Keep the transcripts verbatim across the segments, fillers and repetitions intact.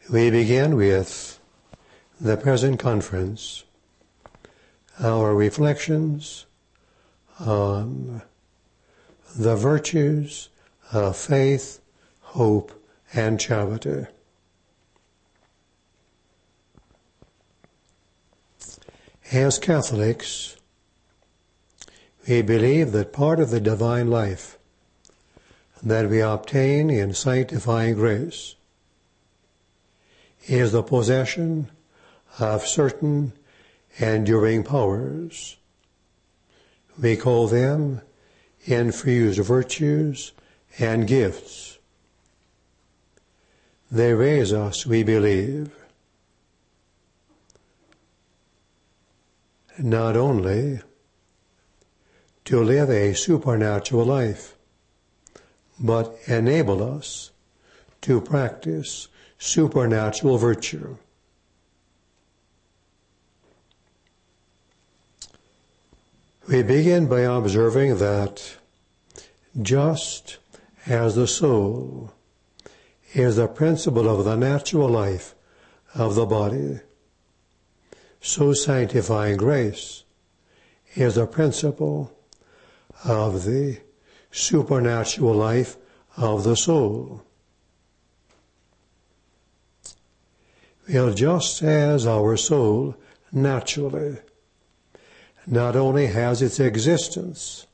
We begin with the present conference, our reflections on the virtues of faith, hope, and charity. As Catholics, we believe that part of the divine life that we obtain in sanctifying grace is the possession of certain enduring powers. We call them infused virtues and gifts. They raise us, we believe, not only to live a supernatural life, but enable us to practice supernatural virtue. We begin by observing that just as the soul is the principle of the natural life of the body, so sanctifying grace is the principle of the supernatural life of the soul. Well, just as our soul naturally not only has its existence,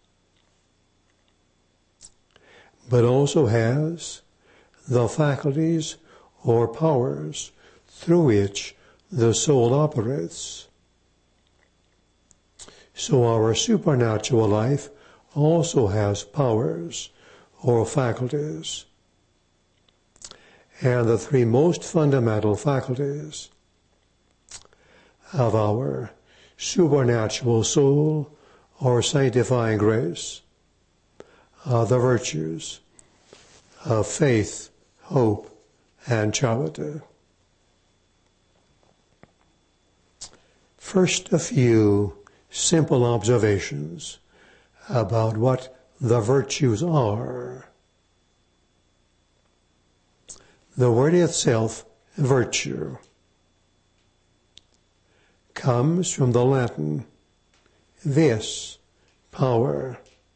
but also has the faculties or powers through which the soul operates, so our supernatural life also has powers or faculties. And the three most fundamental faculties of our supernatural soul or sanctifying grace are the virtues of faith, hope, and charity. First, a few simple observations about what the virtues are. The word itself, virtue, comes from the Latin vis, power,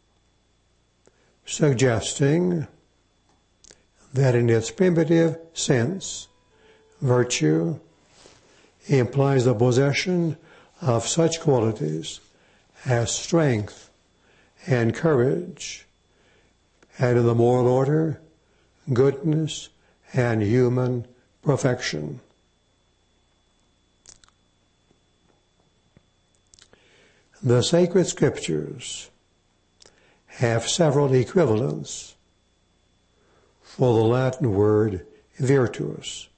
suggesting that in its primitive sense, virtue implies the possession of such qualities as strength and courage, and in the moral order, goodness and human perfection. The sacred scriptures have several equivalents for the Latin word virtus.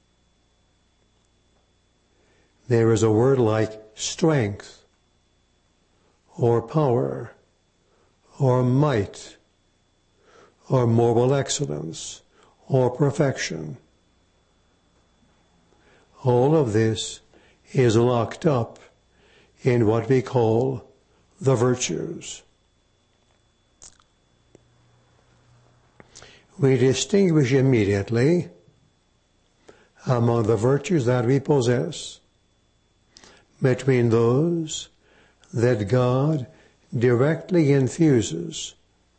There is a word like strength, or power, or might, or moral excellence, or perfection. All of this is locked up in what we call the virtues. We distinguish immediately among the virtues that we possess between those that God directly infuses.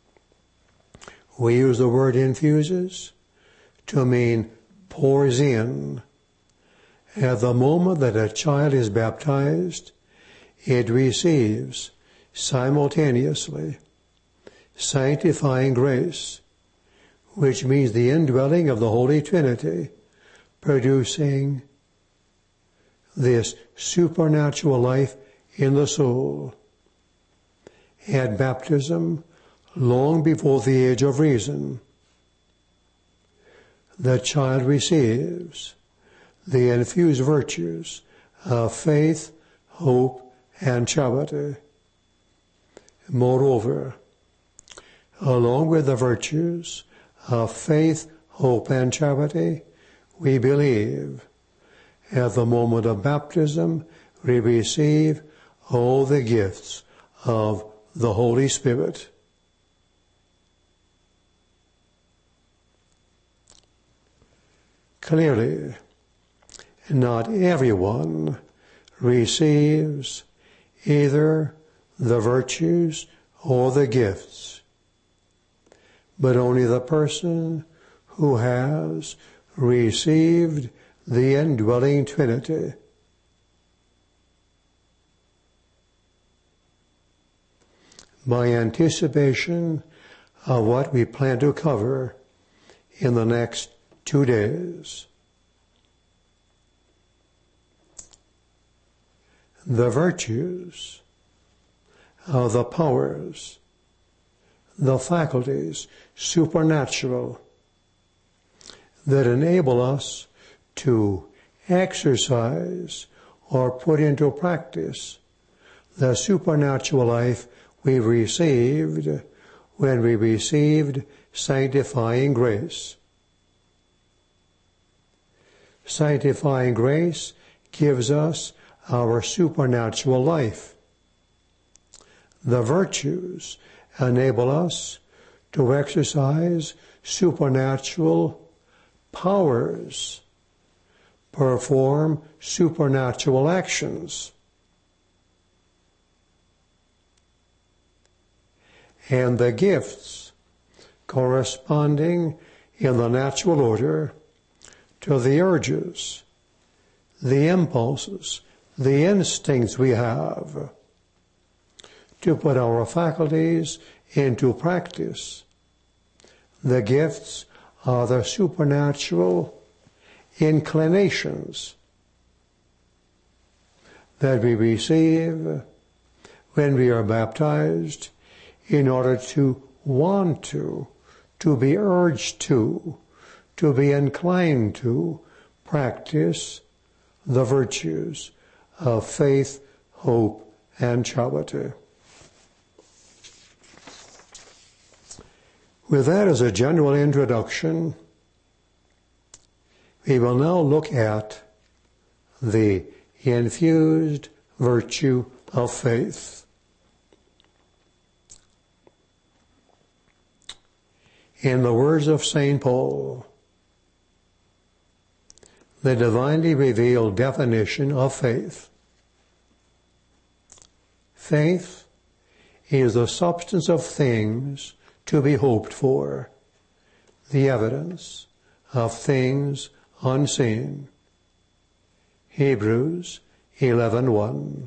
We use the word infuses to mean pours in. At the moment that a child is baptized, it receives simultaneously sanctifying grace, which means the indwelling of the Holy Trinity, producing this supernatural life in the soul. At baptism, long before the age of reason, the child receives the infused virtues of faith, hope, and charity. Moreover, along with the virtues of faith, hope, and charity, we believe at the moment of baptism we receive all the gifts of the Holy Spirit. Clearly, not everyone receives either the virtues or the gifts, but only the person who has received the indwelling Trinity. By anticipation of what we plan to cover in the next two days, the virtues of the powers, the faculties, supernatural, that enable us to exercise or put into practice the supernatural life we received when we received sanctifying grace. Sanctifying grace gives us our supernatural life. The virtues enable us to exercise supernatural powers, perform supernatural actions. And the gifts corresponding in the natural order to the urges, the impulses, the instincts we have to put our faculties into practice. The gifts are the supernatural inclinations that we receive when we are baptized in order to want to, to be urged to, to be inclined to practice the virtues of faith, hope, and charity. With that as a general introduction, we will now look at the infused virtue of faith. In the words of Saint Paul, the divinely revealed definition of faith. Faith is the substance of things to be hoped for, the evidence of things unseen. Hebrews eleven one.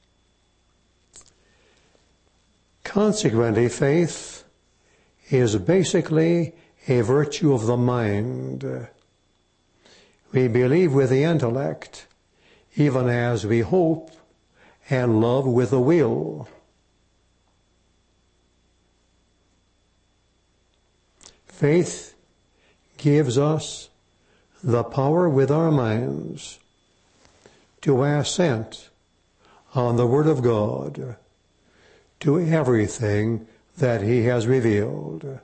Consequently, faith is basically a virtue of the mind. We believe with the intellect, even as we hope and love with the will. Faith gives us the power with our minds to assent on the Word of God to everything that He has revealed.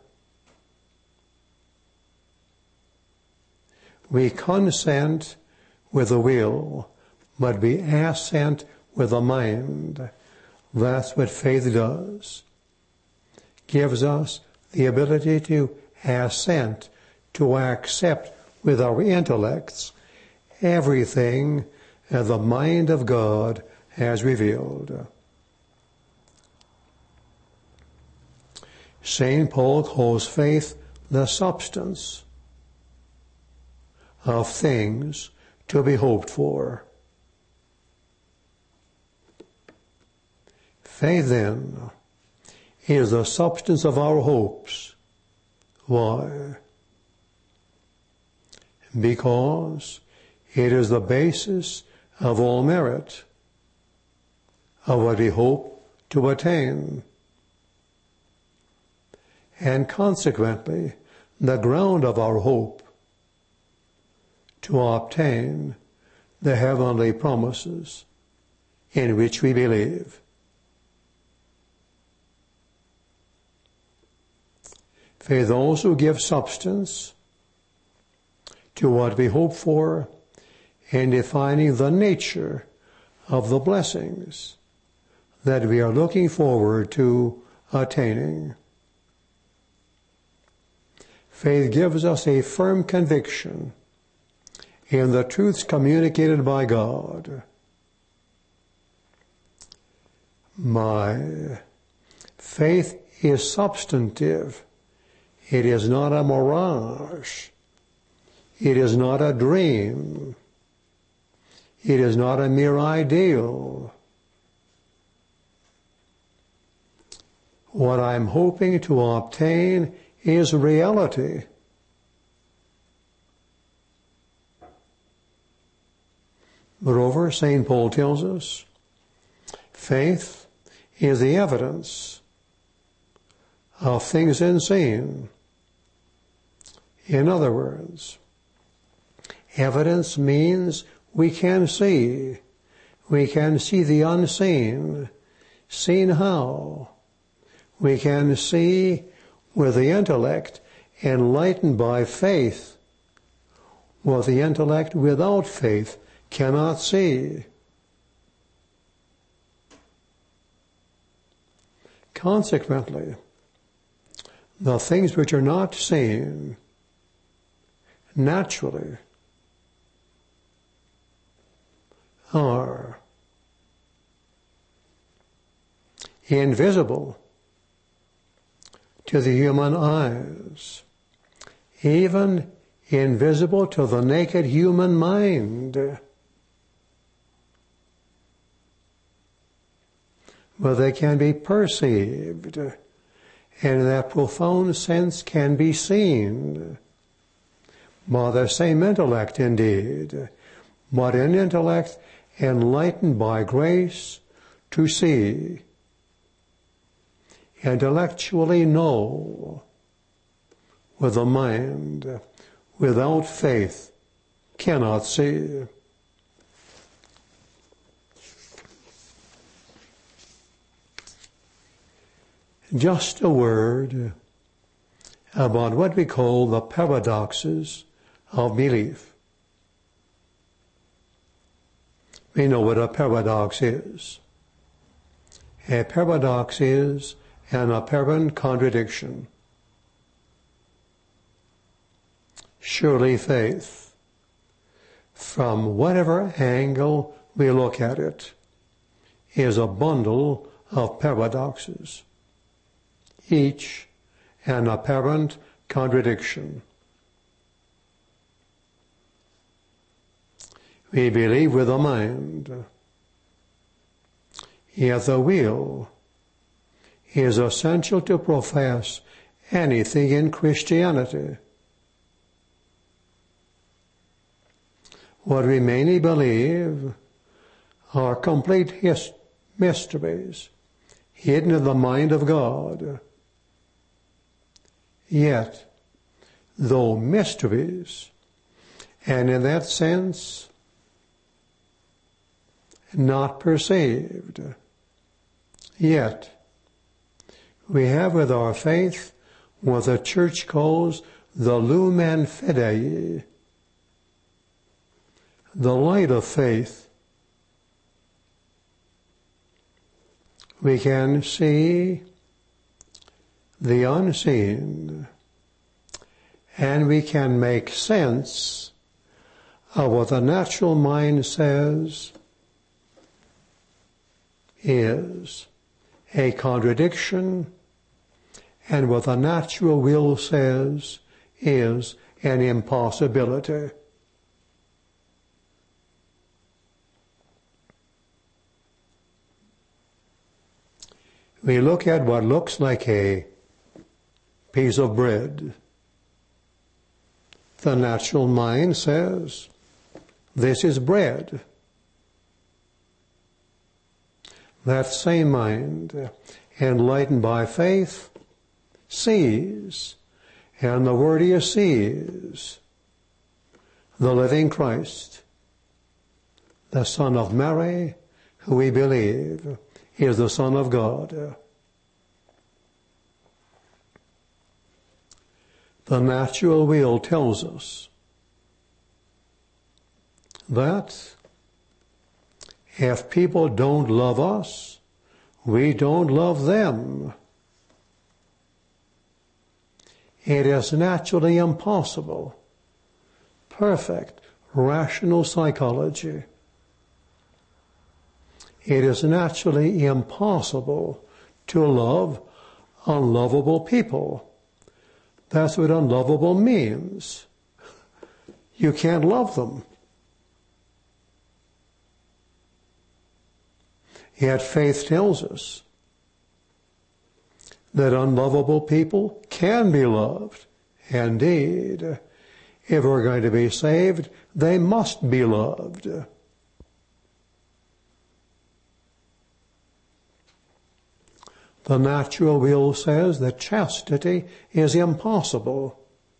We consent with the will, but we assent with the mind. That's what faith does. Gives us the ability to assent, to accept with our intellects everything that the mind of God has revealed. Saint Paul calls faith the substance of things to be hoped for. Faith, then, is the substance of our hopes. Why? Because it is the basis of all merit, of what we hope to attain, and consequently the ground of our hope to obtain the heavenly promises in which we believe. Faith also gives substance to what we hope for in defining the nature of the blessings that we are looking forward to attaining. Faith gives us a firm conviction in the truths communicated by God. My faith is substantive. It is not a mirage. It is not a dream. It is not a mere ideal. What I'm hoping to obtain is reality. Moreover, Saint Paul tells us, faith is the evidence of things unseen. In other words, evidence means we can see. We can see the unseen. Seen how? We can see with the intellect enlightened by faith, what the intellect without faith cannot see. Consequently, the things which are not seen naturally are invisible to the human eyes, even invisible to the naked human mind. But they can be perceived, and in that profound sense can be seen by the same intellect indeed, but an intellect enlightened by grace to see, intellectually know with the mind, without faith cannot see. Just a word about what we call the paradoxes of belief. We know what a paradox is. A paradox is an apparent contradiction. Surely faith, from whatever angle we look at it, is a bundle of paradoxes, each an apparent contradiction. We believe with the mind, yet the will is essential to profess anything in Christianity. What we mainly believe are complete his- mysteries hidden in the mind of God. Yet, though mysteries, and in that sense, not perceived, yet we have with our faith what the Church calls the lumen fidei, the light of faith. We can see the unseen, and we can make sense of what the natural mind says is a contradiction, and what the natural will says is an impossibility. We look at what looks like a piece of bread. The natural mind says, this is bread. That same mind, enlightened by faith, sees, and the word he sees, the living Christ, the Son of Mary, who we believe is the Son of God. The natural will tells us that if people don't love us, we don't love them. It is naturally impossible, perfect, rational psychology. It is naturally impossible to love unlovable people. That's what unlovable means. You can't love them. Yet faith tells us that unlovable people can be loved. Indeed, if we're going to be saved, they must be loved. The natural will says that chastity is impossible.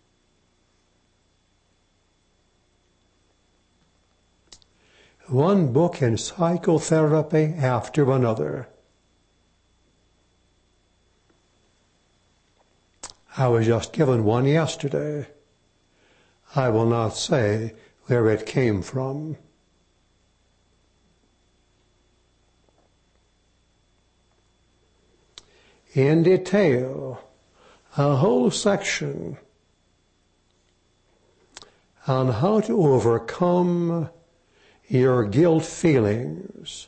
One book in psychotherapy after another. I was just given one yesterday. I will not say where it came from. In detail, a whole section on how to overcome your guilt feelings.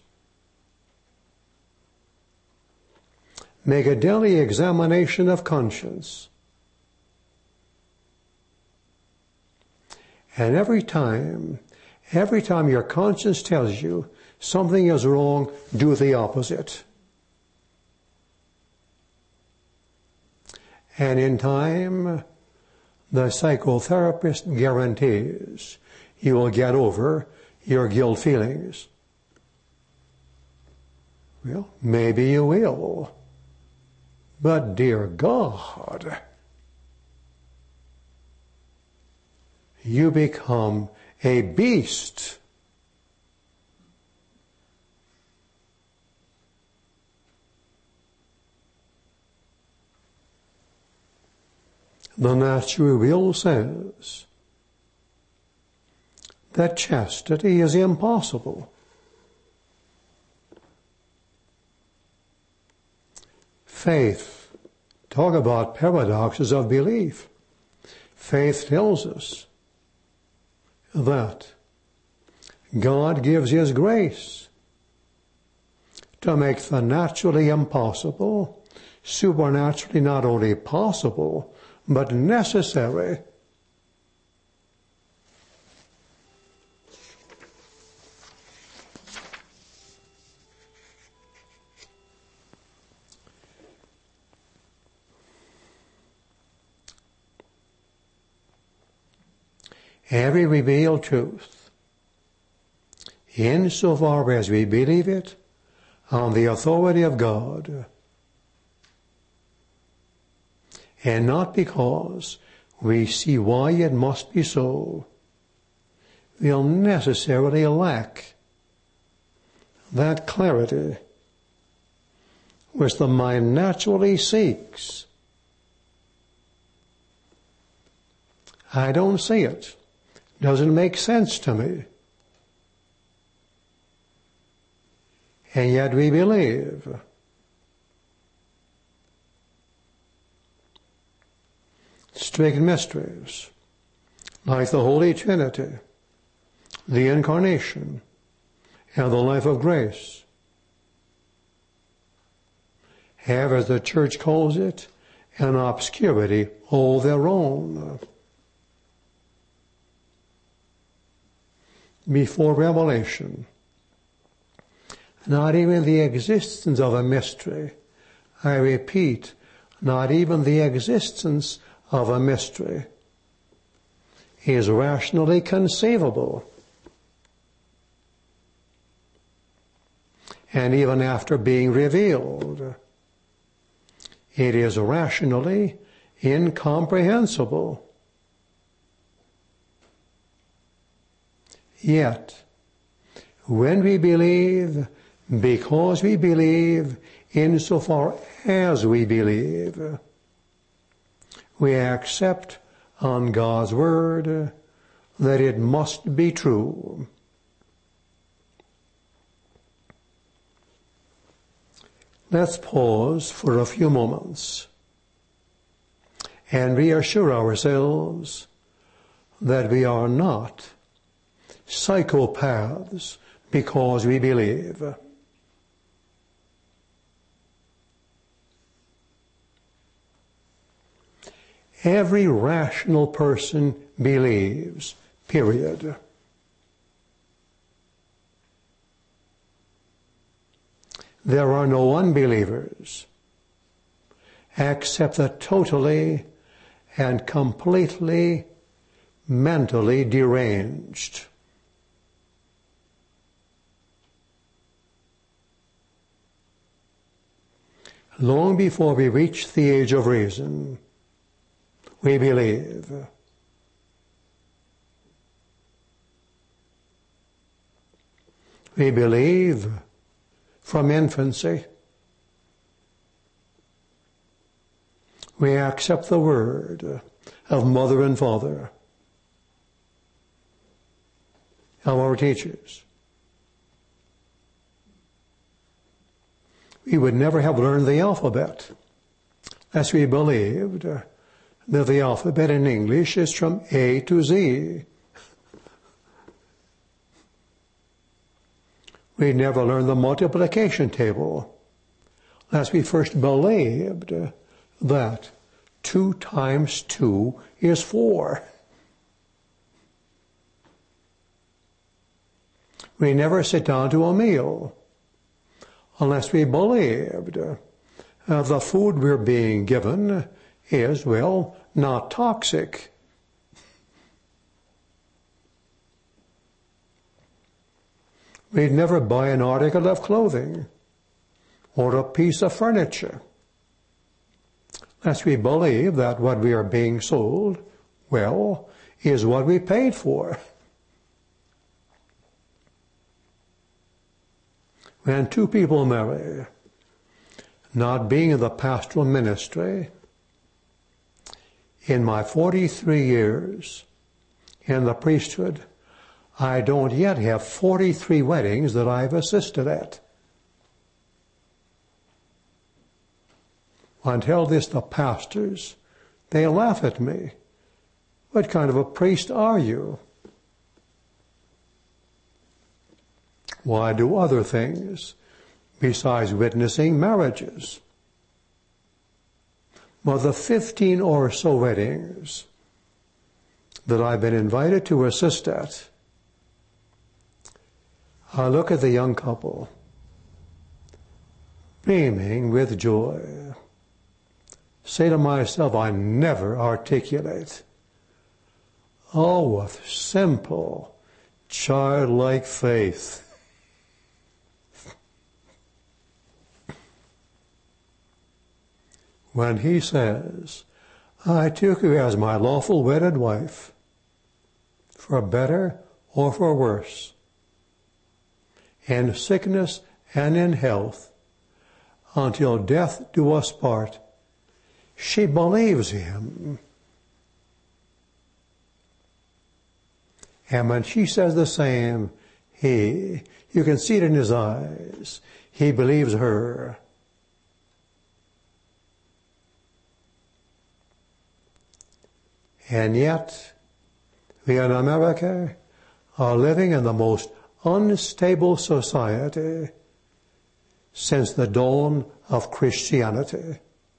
Make a daily examination of conscience. And every time, every time your conscience tells you something is wrong, do the opposite. And in time, the psychotherapist guarantees you will get over your guilt feelings. Well, maybe you will. But dear God, you become a beast. The natural will says that chastity is impossible. Faith, talk about paradoxes of belief. Faith tells us that God gives His grace to make the naturally impossible supernaturally not only possible, but necessary. Every revealed truth, insofar as we believe it on the authority of God, and not because we see why it must be so, will necessarily lack that clarity which the mind naturally seeks. I don't see it. Doesn't make sense to me. And yet we believe. Strict mysteries, like the Holy Trinity, the Incarnation, and the life of grace, have, as the Church calls it, an obscurity all their own. Before revelation, not even the existence of a mystery, I repeat, not even the existence of a mystery is rationally conceivable. And even after being revealed, it is rationally incomprehensible. Yet, when we believe, because we believe, insofar as we believe, we accept on God's word that it must be true. Let's pause for a few moments and reassure ourselves that we are not psychopaths because we believe. Every rational person believes, period. There are no unbelievers except the totally and completely mentally deranged. Long before we reach the age of reason, we believe. We believe from infancy. We accept the word of mother and father, of our teachers. We would never have learned the alphabet as we believed that the alphabet in English is from A to Z. We never learned the multiplication table as we first believed that two times two is four. We never sit down to a meal unless we believed uh, the food we're being given is, well, not toxic. We'd never buy an article of clothing or a piece of furniture unless we believe that what we are being sold, well, is what we paid for. When two people marry, not being in the pastoral ministry, in my forty-three years in the priesthood, I don't yet have forty-three weddings that I've assisted at. When I tell this to pastors, they laugh at me. What kind of a priest are you? Why do other things besides witnessing marriages? Well, the fifteen or so weddings that I've been invited to assist at, I look at the young couple, beaming with joy, say to myself, I never articulate. Oh, with simple, childlike faith. When he says, I took you as my lawful wedded wife, for better or for worse, in sickness and in health, until death do us part, she believes him. And when she says the same, he, you can see it in his eyes, he believes her. And yet, we in America are living in the most unstable society since the dawn of Christianity.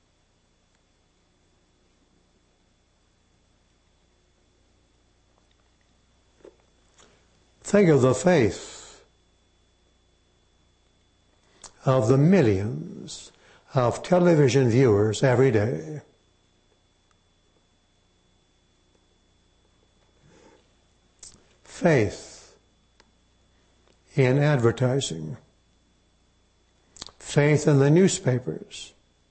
Think of the faith of the millions of television viewers every day. Faith in advertising, faith in the newspapers,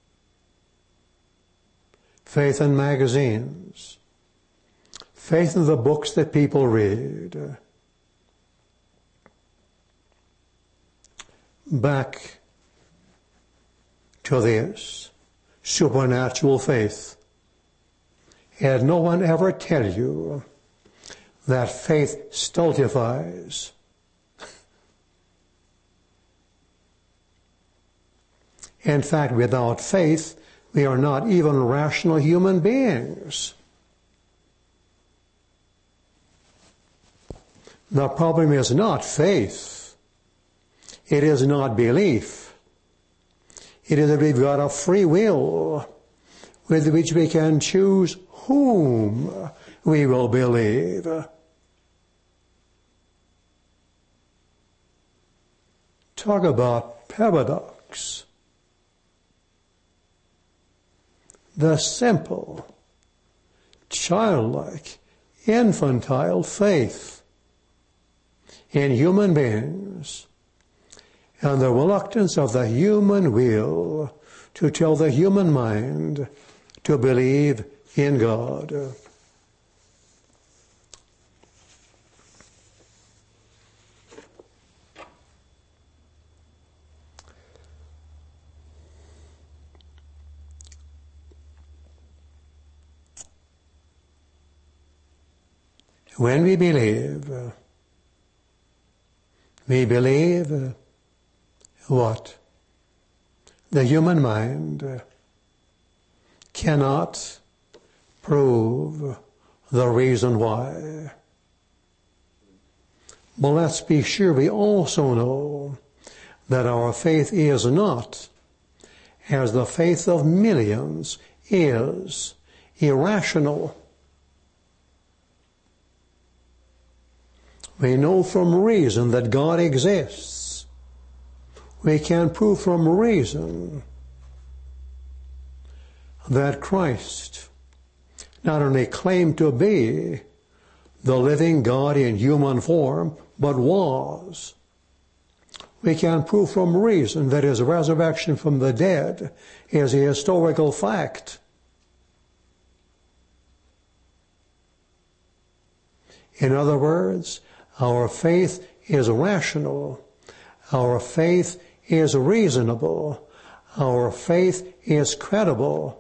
faith in magazines, faith in the books that people read. Back to this supernatural faith. Had no one ever tell you that faith stultifies? In fact, without faith, we are not even rational human beings. The problem is not faith. It is not belief. It is that we've got a free will with which we can choose whom we will believe. Talk about paradox. The simple, childlike, infantile faith in human beings and the reluctance of the human will to tell the human mind to believe in God. When we believe, we believe what? The human mind cannot prove the reason why. But let's be sure we also know that our faith is not, as the faith of millions is, irrational. We know from reason that God exists. We can prove from reason that Christ not only claimed to be the living God in human form, but was. We can prove from reason that his resurrection from the dead is a historical fact. In other words, our faith is rational. Our faith is reasonable. Our faith is credible.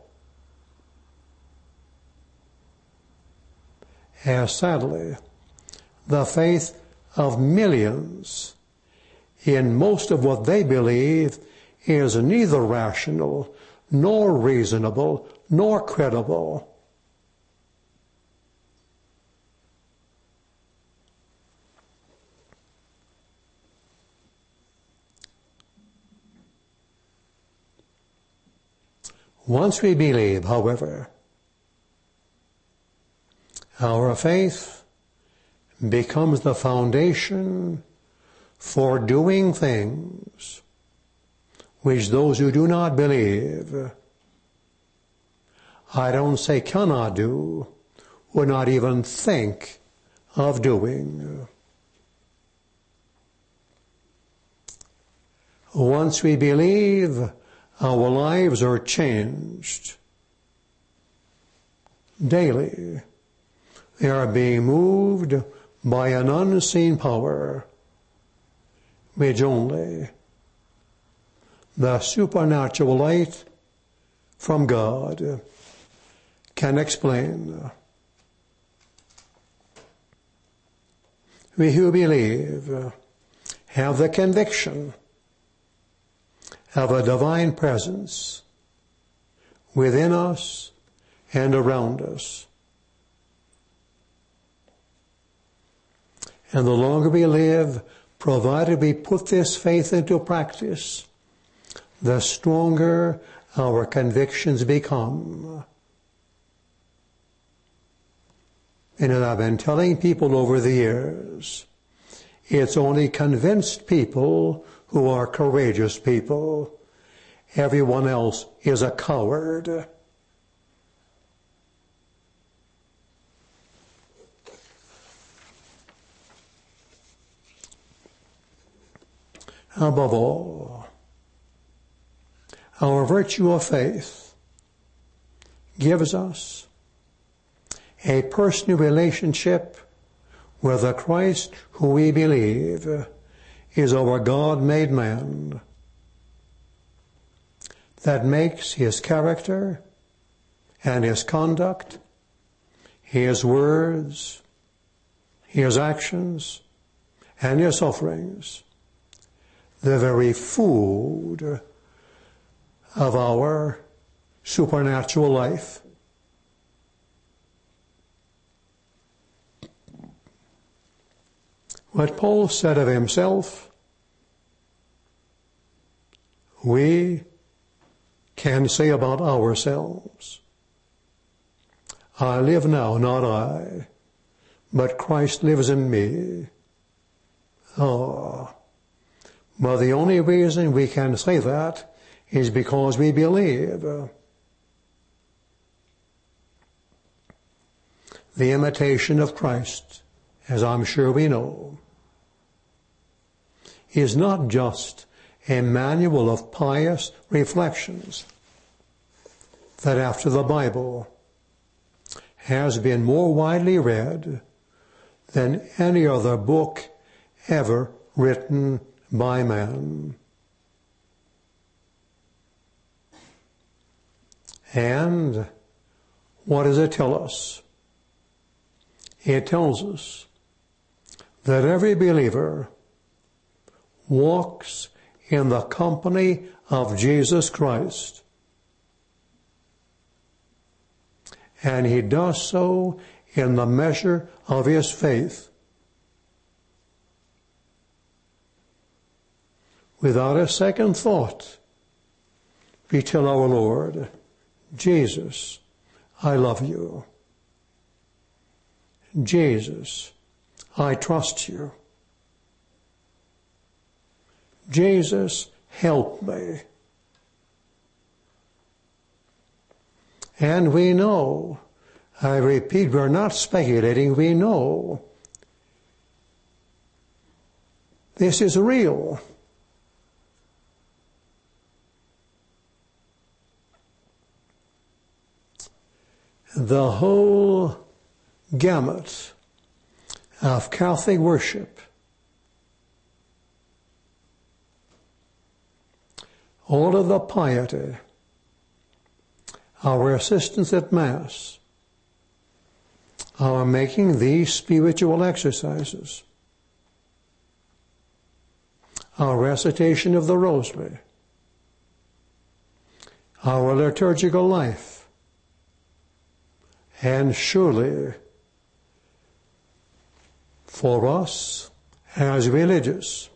As sadly, the faith of millions in most of what they believe is neither rational, nor reasonable, nor credible. Once we believe, however, our faith becomes the foundation for doing things which those who do not believe, I don't say cannot do, would not even think of doing. Once we believe, our lives are changed daily. They are being moved by an unseen power, which only the supernatural light from God can explain. We who believe have the conviction of a divine presence within us and around us. And the longer we live, provided we put this faith into practice, the stronger our convictions become. And as I've been telling people over the years, it's only convinced people who are courageous people. Everyone else is a coward. Above all, our virtue of faith gives us a personal relationship with the Christ who we believe is our God-made man, that makes his character and his conduct, his words, his actions, and his sufferings the very food of our supernatural life. What Paul said of himself, we can say about ourselves. I live now, not I, but Christ lives in me. Oh, but the only reason we can say that is because we believe. The imitation of Christ, as I'm sure we know, is not just a manual of pious reflections that after the Bible has been more widely read than any other book ever written by man. And what does it tell us? It tells us that every believer walks in the company of Jesus Christ. And he does so in the measure of his faith, without a second thought. We tell our Lord, Jesus, I love you. Jesus, I trust you. Jesus, help me. And we know, I repeat, we're not speculating, we know this is real. The whole gamut of Catholic worship, all of the piety, our assistance at Mass, our making these spiritual exercises, our recitation of the Rosary, our liturgical life, and surely for us as religious,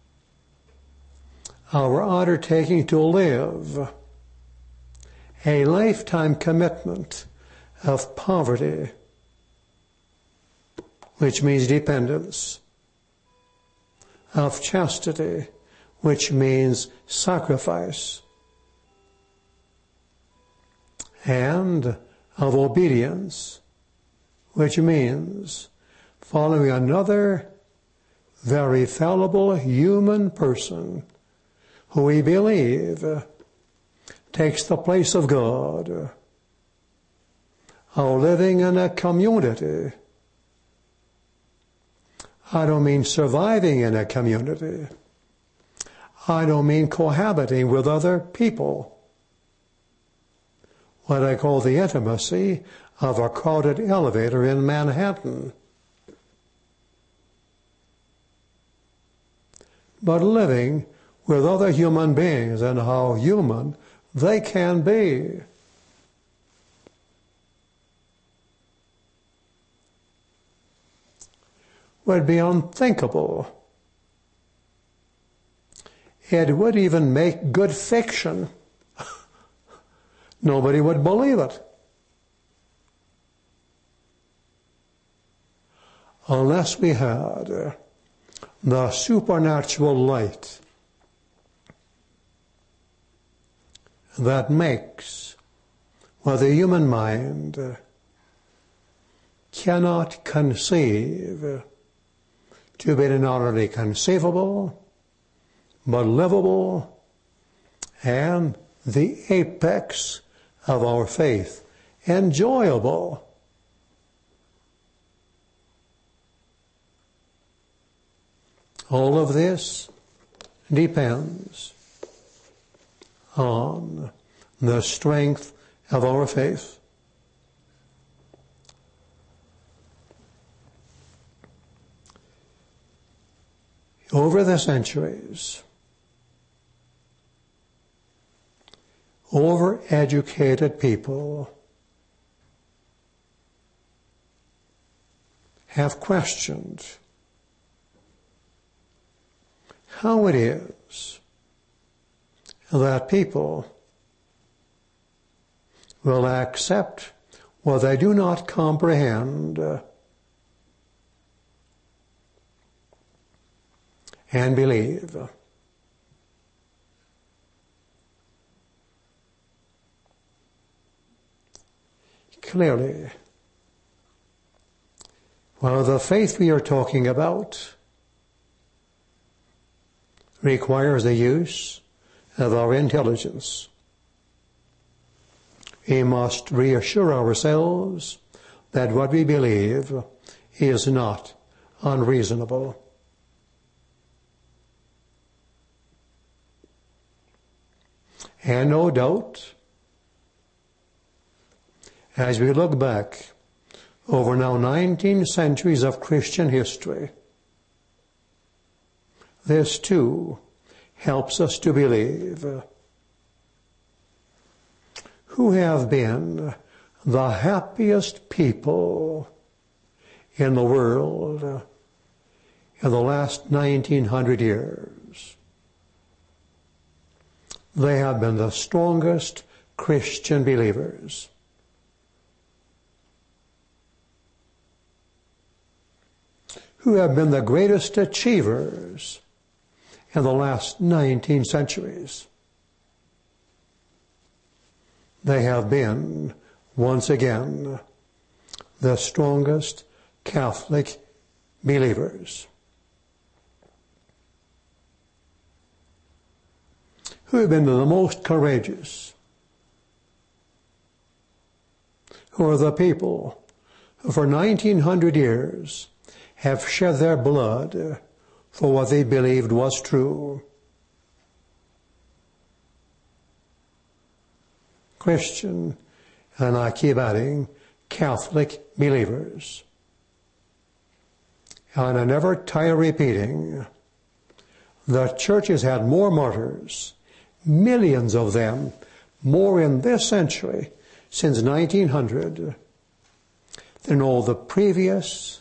our undertaking to live a lifetime commitment of poverty, which means dependence, of chastity, which means sacrifice, and of obedience, which means following another very fallible human person who we believe takes the place of God, our living in a community. I don't mean surviving in a community. I don't mean cohabiting with other people. What I call the intimacy of a crowded elevator in Manhattan. But living with other human beings, and how human they can be. Would be unthinkable. It would even make good fiction. Nobody would believe it. Unless we had the supernatural light that makes what the human mind cannot conceive to be not only conceivable, but livable, and the apex of our faith, enjoyable. All of this depends on the strength of our faith. Over the centuries, overeducated people have questioned how it is that people will accept what they do not comprehend uh, and believe. Clearly, while the faith we are talking about requires the use of our intelligence, we must reassure ourselves that what we believe is not unreasonable. And no doubt, as we look back over now nineteen centuries of Christian history, this too helps us to believe. Who have been the happiest people in the world in the last nineteen hundred years? They have been the strongest Christian believers. Who have been the greatest achievers in the last nineteen centuries? They have been, once again, the strongest Catholic believers. Who have been the most courageous? Who are the people who for nineteen hundred years have shed their blood for what they believed was true? Christian, and I keep adding, Catholic believers. And I never tire repeating, the church has had more martyrs, millions of them, more in this century since nineteen hundred than all the previous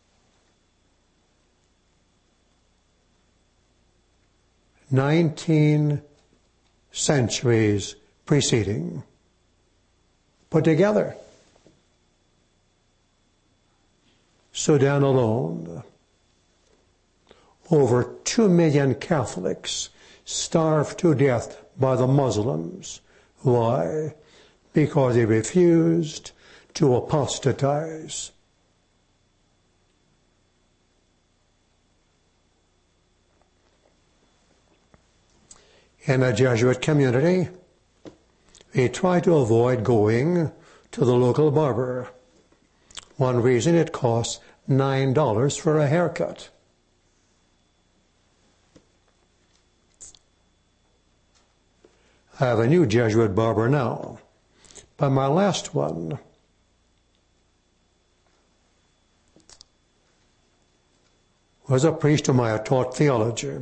nineteen centuries preceding, put together. Sudan alone, over two million Catholics starved to death by the Muslims. Why? Because they refused to apostatize. In a Jesuit community, we try to avoid going to the local barber. One reason, it costs nine dollars for a haircut. I have a new Jesuit barber now, but my last one was a priest whom I had taught theology.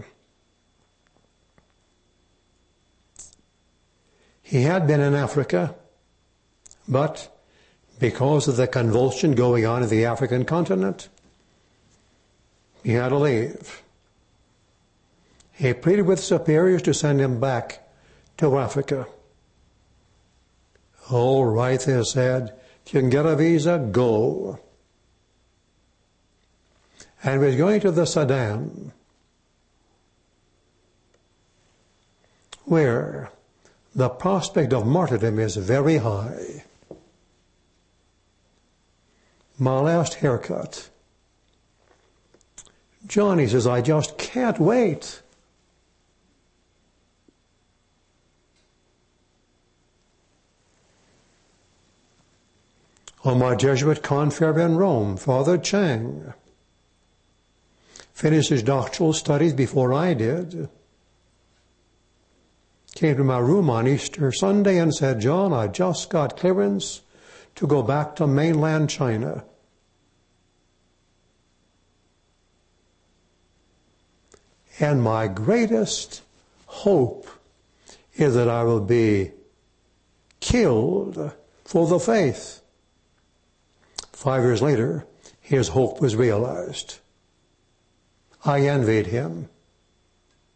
He had been in Africa, but because of the convulsion going on in the African continent, he had to leave. He pleaded with superiors to send him back to Africa. All right, they said, if you can get a visa, go. And he was going to the Sudan, where the prospect of martyrdom is very high. My last haircut, Johnny says, I just can't wait. On my Jesuit confrere in Rome, Father Chang finished his doctoral studies before I did. Came to my room on Easter Sunday and said, John, I just got clearance to go back to mainland China. And my greatest hope is that I will be killed for the faith. Five years later, his hope was realized. I envied him.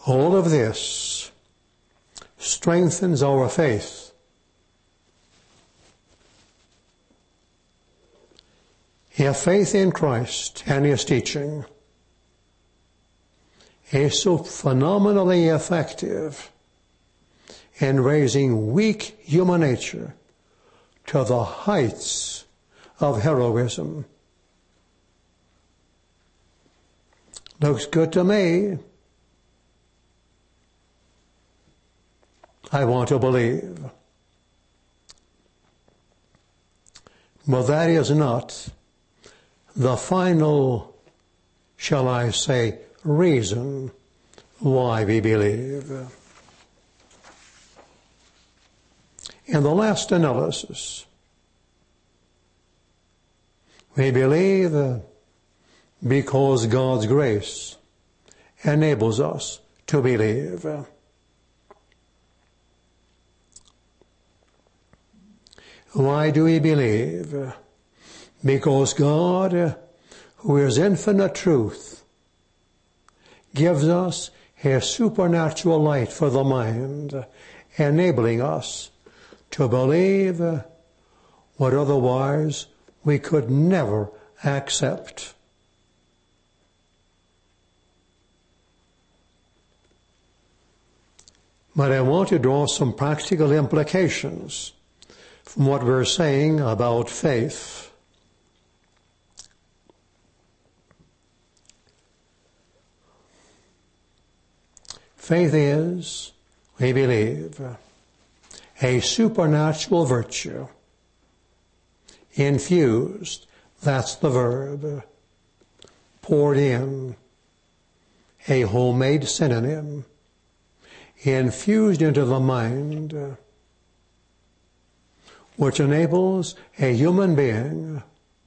All of this strengthens our faith. If faith in Christ and His teaching is so phenomenally effective in raising weak human nature to the heights of heroism, looks good to me. I want to believe. But that is not the final, shall I say, reason why we believe. In the last analysis, we believe because God's grace enables us to believe. Why do we believe? Because God, who is infinite truth, gives us His supernatural light for the mind, enabling us to believe what otherwise we could never accept. But I want to draw some practical implications from what we're saying about faith. Faith is, we believe, a supernatural virtue, infused, that's the verb, poured in, a homemade synonym, infused into the mind, which enables a human being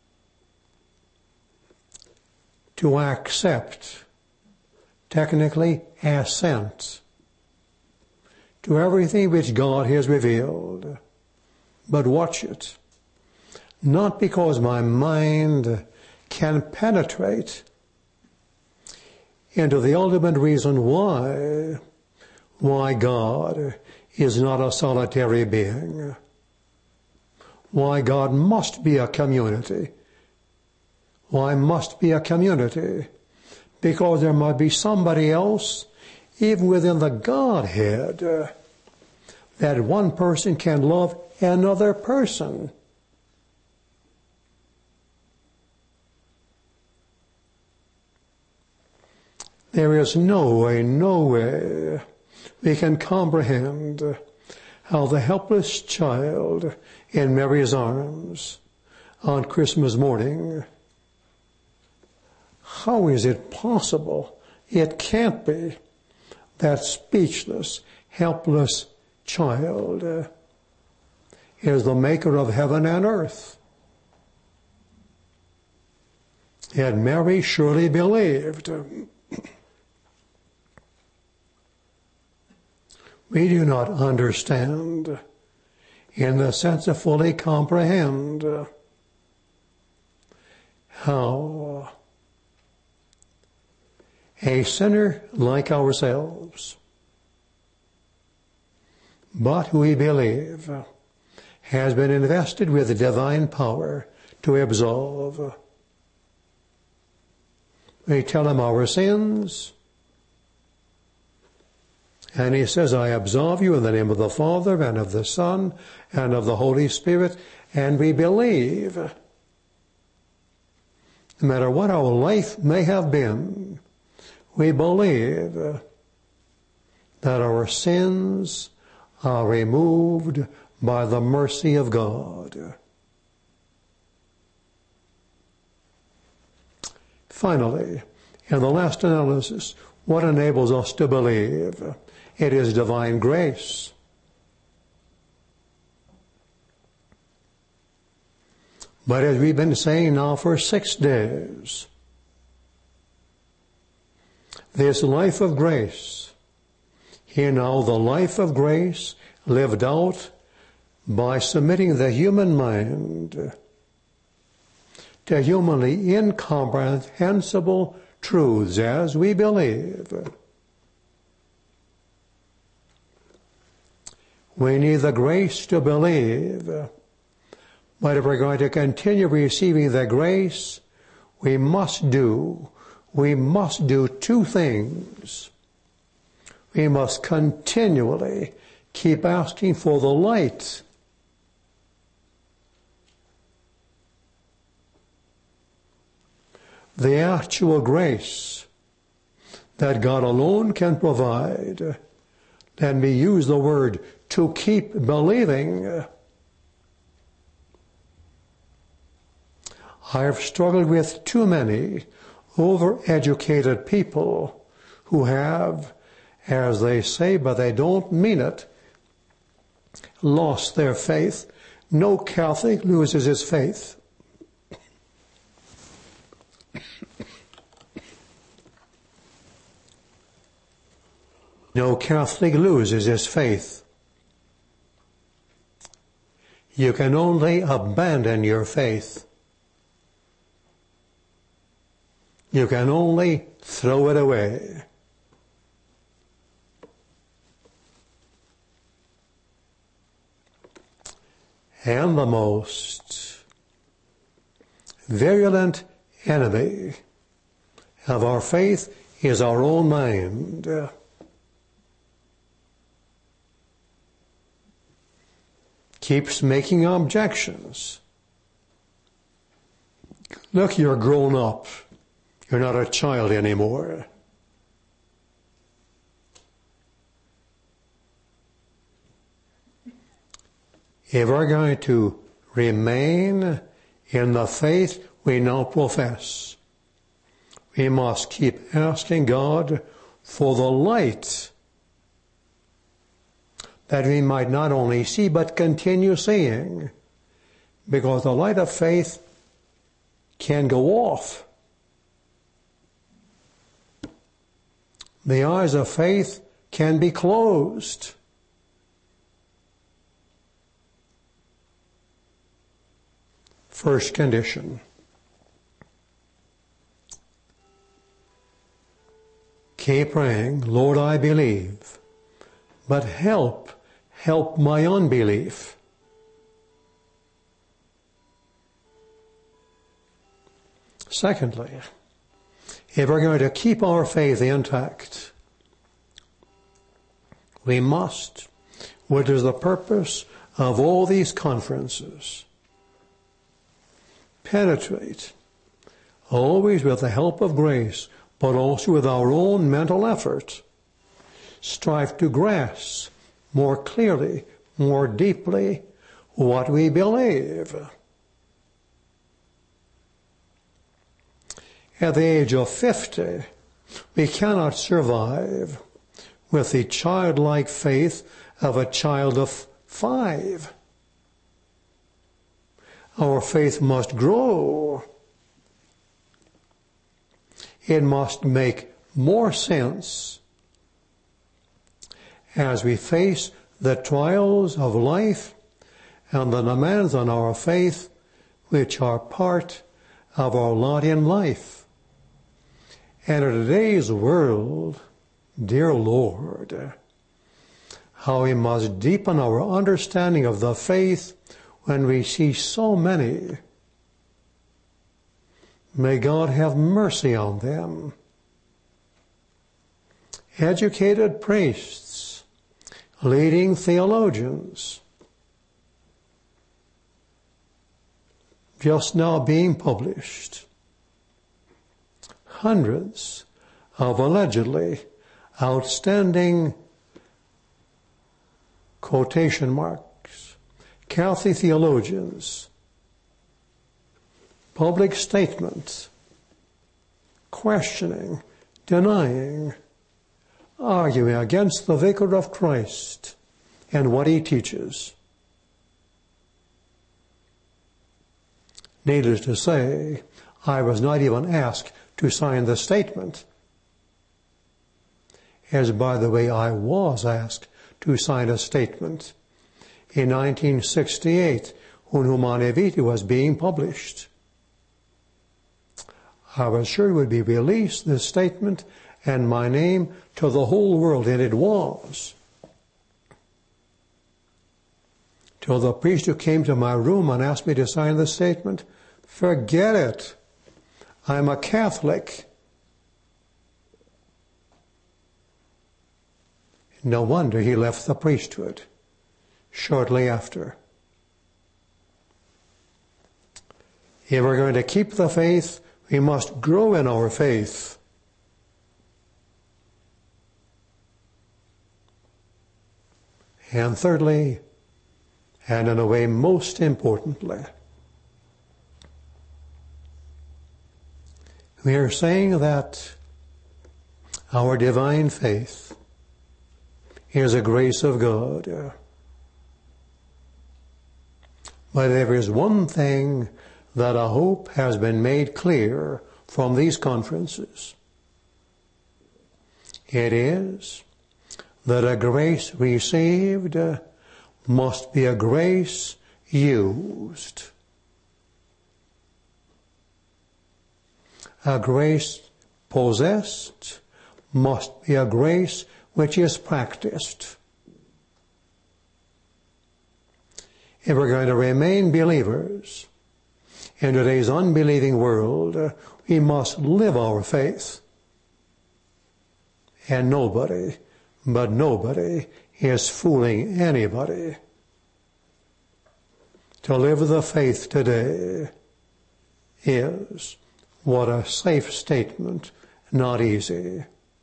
to accept, technically assent, to everything which God has revealed. But watch it. Not because my mind can penetrate into the ultimate reason why, why God is not a solitary being, why God must be a community. Why must be a community? Because there might be somebody else, even within the Godhead, uh, that one person can love another person. There is no way, no way we can comprehend how the helpless child in Mary's arms on Christmas morning, how is it possible? It can't be that speechless, helpless child uh, is the maker of heaven and earth. And Mary surely believed. We do not understand in the sense of fully comprehend how a sinner like ourselves, but who we believe has been invested with the divine power to absolve. We tell him our sins, and he says, I absolve you in the name of the Father and of the Son and of the Holy Spirit, and we believe, no matter what our life may have been, we believe that our sins are removed by the mercy of God. Finally, in the last analysis, what enables us to believe? It is divine grace. But as we've been saying now for six days, this life of grace, here now the life of grace lived out by submitting the human mind to humanly incomprehensible truths as we believe. We need the grace to believe. But if we're going to continue receiving the grace, we must do, we must do two things. We must continually keep asking for the light. The actual grace that God alone can provide. Let me use the word to keep believing. I have struggled with too many overeducated people who have, as they say, but they don't mean it, lost their faith. No Catholic loses his faith. No Catholic loses his faith. You can only abandon your faith. You can only throw it away. And the most virulent enemy of our faith is our own mind. Keeps making objections. Look, you're grown up. You're not a child anymore. If we're going to remain in the faith we now profess, we must keep asking God for the light that we might not only see but continue seeing, because the light of faith can go off. The eyes of faith can be closed. First condition. Keep praying, Lord, I believe, but help, help my unbelief. Secondly, if we're going to keep our faith intact, we must, which is the purpose of all these conferences, penetrate, always with the help of grace, but also with our own mental effort, strive to grasp more clearly, more deeply, what we believe. At the age of fifty, we cannot survive with the childlike faith of a child of five. Our faith must grow. It must make more sense as we face the trials of life and the demands on our faith, which are part of our lot in life. And in today's world, dear Lord, how we must deepen our understanding of the faith when we see so many. May God have mercy on them. Educated priests, leading theologians, just now being published. Hundreds of allegedly outstanding, quotation marks, Catholic theologians, public statements, questioning, denying, arguing against the Vicar of Christ and what he teaches. Needless to say, I was not even asked to sign the statement, as, by the way, I was asked to sign a statement in nineteen sixty-eight when Humanae Vitae was being published. I was sure it would be released, this statement, and my name to the whole world, and it was. to the priest who came to my room and asked me to sign the statement, forget it. I'm a Catholic. No wonder he left the priesthood shortly after. If we're going to keep the faith, we must grow in our faith. And thirdly, and in a way most importantly, we are saying that our divine faith is a grace of God. But there is one thing that I hope has been made clear from these conferences. It is that a grace received must be a grace used. A grace possessed must be a grace which is practiced. If we're going to remain believers in today's unbelieving world, we must live our faith. And nobody, but nobody, is fooling anybody. To live the faith today is, what a safe statement, not easy.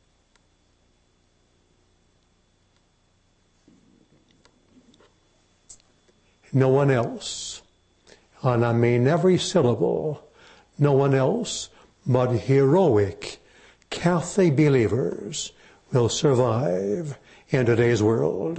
No one else, and I mean every syllable, no one else but heroic Catholic believers will survive in today's world.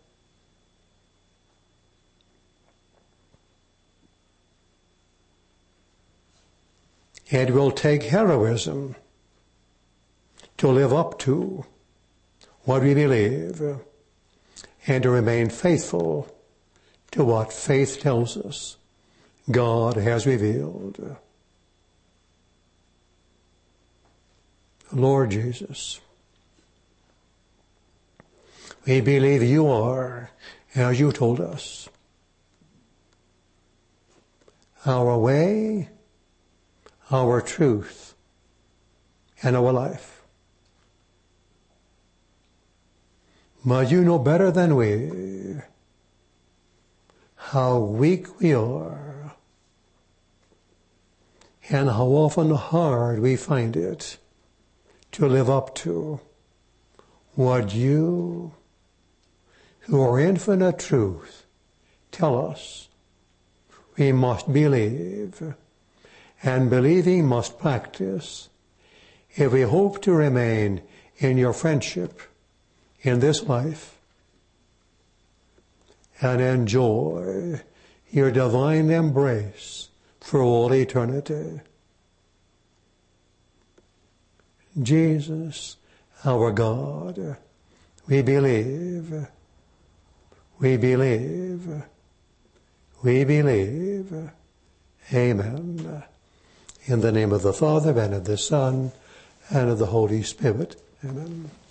It will take heroism to live up to what we believe and to remain faithful to what faith tells us God has revealed. Lord Jesus, we believe you are, as you told us, our way, our truth, and our life. But you know better than we how weak we are and how often hard we find it to live up to what you, who are infinite truth, tell us we must believe, and believing must practice if we hope to remain in your friendship in this life and enjoy your divine embrace for all eternity. Jesus, our God, we believe, we believe, we believe. Amen. In the name of the Father, and of the Son, and of the Holy Spirit. Amen.